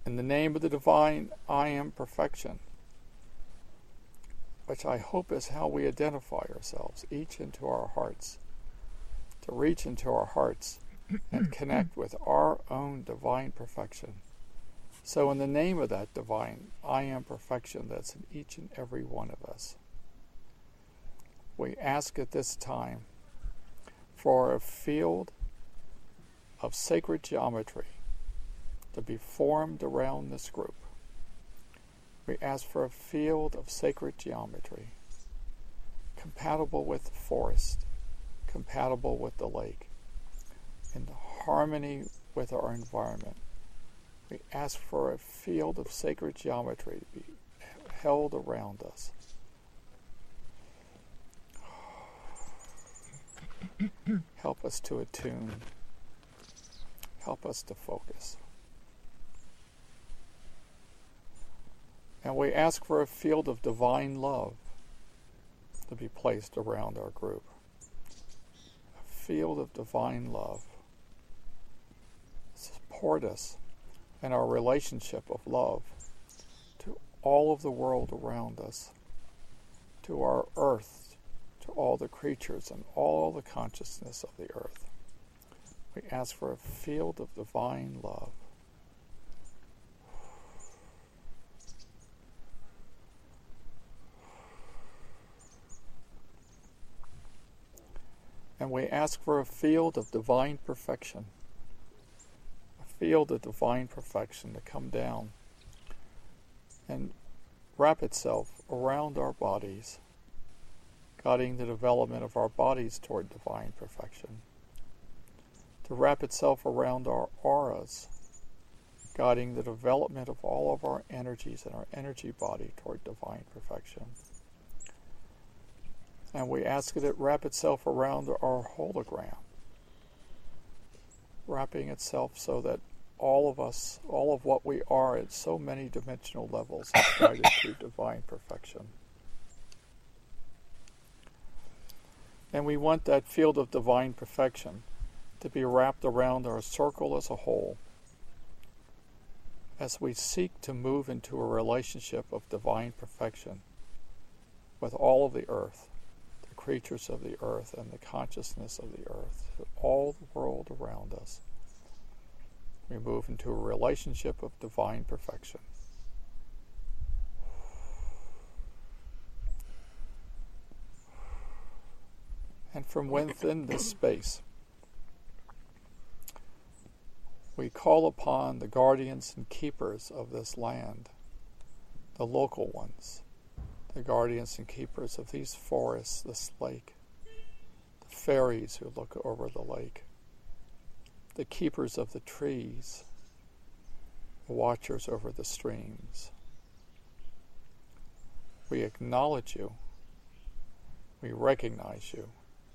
In the name of the divine I Am Perfection, which I hope is how we identify ourselves, each into our hearts, to reach into our hearts and connect with our own divine perfection. So in the name of that divine I Am Perfection that's in each and every one of us, we ask at this time for a field of sacred geometry to be formed around this group. We ask for a field of sacred geometry compatible with the forest, compatible with the lake, in harmony with our environment. We ask for a field of sacred geometry to be held around us. Help us to attune. Help us to focus. And we ask for a field of divine love to be placed around our group. A field of divine love. Support us in our relationship of love to all of the world around us, to our earth, to all the creatures and all the consciousness of the earth. We ask for a field of divine love. And we ask for a field of divine perfection. A field of divine perfection to come down and wrap itself around our bodies, guiding the development of our bodies toward divine perfection. To wrap itself around our auras, guiding the development of all of our energies and our energy body toward divine perfection. And we ask that it wrap itself around our hologram, wrapping itself so that all of us, all of what we are at so many dimensional levels is guided to divine perfection. And we want that field of divine perfection to be wrapped around our circle as a whole, as we seek to move into a relationship of divine perfection with all of the earth, the creatures of the earth and the consciousness of the earth, all the world around us. We move into a relationship of divine perfection. And from within this space, we call upon the guardians and keepers of this land, the local ones, the guardians and keepers of these forests, this lake, the fairies who look over the lake, the keepers of the trees, the watchers over the streams. We acknowledge you. We recognize you.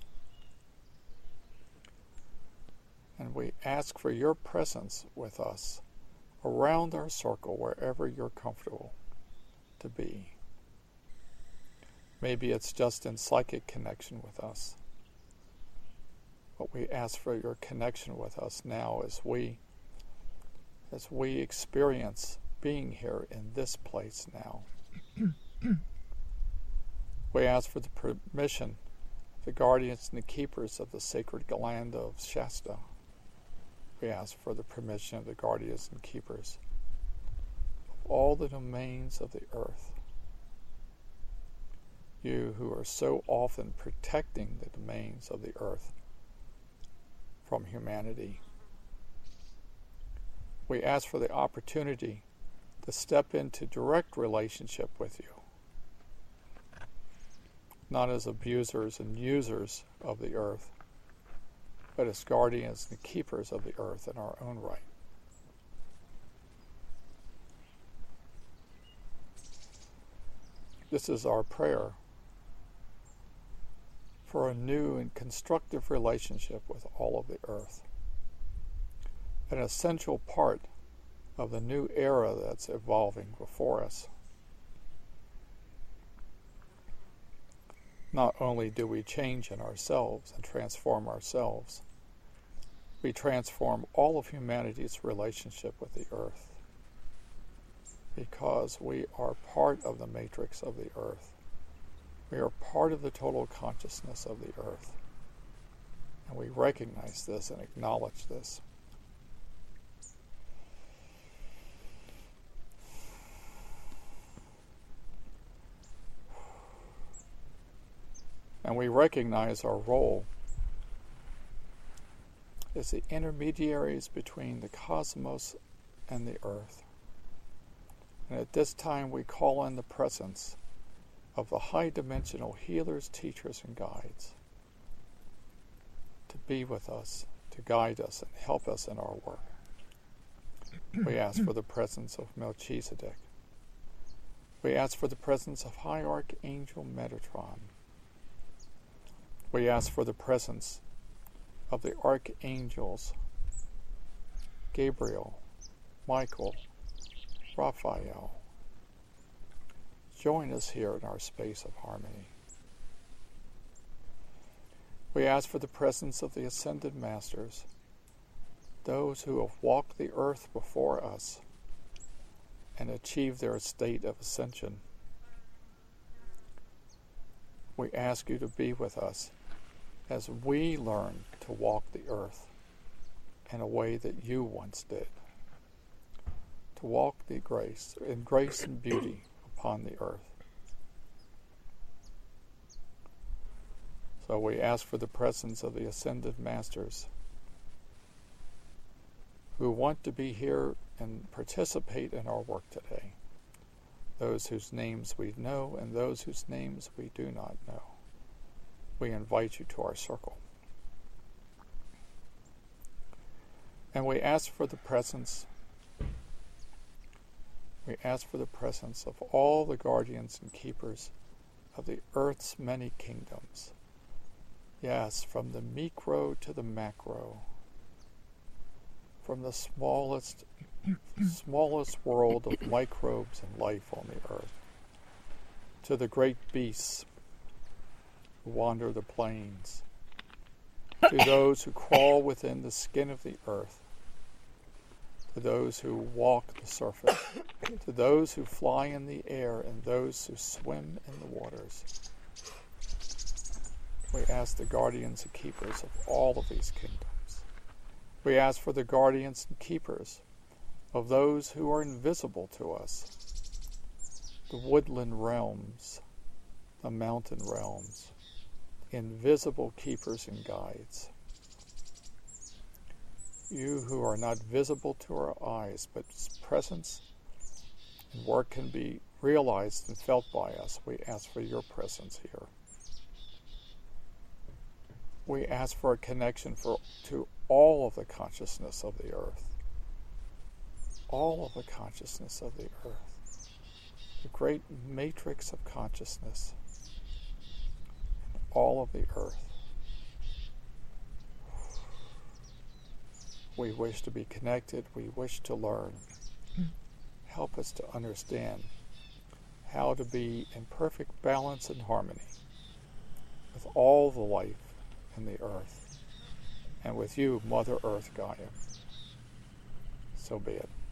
And we ask for your presence with us around our circle wherever you're comfortable to be. Maybe it's just in psychic connection with us. But we ask for your connection with us now as we experience being here in this place now. We ask for the permission of the guardians and the keepers of the sacred land of Shasta. We ask for the permission of the guardians and keepers of all the domains of the earth. You who are so often protecting the domains of the earth from humanity. We ask for the opportunity to step into direct relationship with you, not as abusers and users of the earth, but as guardians and keepers of the earth in our own right. This is our prayer for a new and constructive relationship with all of the earth, an essential part of the new era that's evolving before us. Not only do we change in ourselves and transform ourselves, we transform all of humanity's relationship with the earth. because we are part of the matrix of the earth. We are part of the total consciousness of the earth. And we recognize this and acknowledge this. And we recognize our role as the intermediaries between the cosmos and the earth. And at this time we call in the presence of the high-dimensional healers, teachers, and guides to be with us, to guide us, and help us in our work. We ask for the presence of Melchizedek. We ask for the presence of High Archangel Metatron. We ask for the presence of the archangels Gabriel, Michael, Raphael. Join us here in our space of harmony. We ask for the presence of the Ascended Masters, those who have walked the earth before us and achieved their state of ascension. We ask you to be with us as we learn to walk the earth in a way that you once did, to walk in grace and beauty upon the earth. So we ask for the presence of the Ascended Masters who want to be here and participate in our work today, those whose names we know and those whose names we do not know. We invite you to our circle. And we ask for the presence of all the guardians and keepers of the earth's many kingdoms. Yes, from the micro to the macro, from the smallest world of microbes and life on the earth, to the great beasts who wander the plains, to those who crawl within the skin of the earth, to those who walk the surface, to those who fly in the air, and those who swim in the waters. We ask the guardians and keepers of all of these kingdoms. We ask for the guardians and keepers of those who are invisible to us, the woodland realms, the mountain realms, invisible keepers and guides. You who are not visible to our eyes, but presence and work can be realized and felt by us, we ask for your presence here. We ask for a connection to all of the consciousness of the earth. All of the consciousness of the earth. The great matrix of consciousness. All of the earth. We wish to be connected. We wish to learn. Help us to understand how to be in perfect balance and harmony with all the life in the earth, and with you, Mother Earth Gaia. So be it.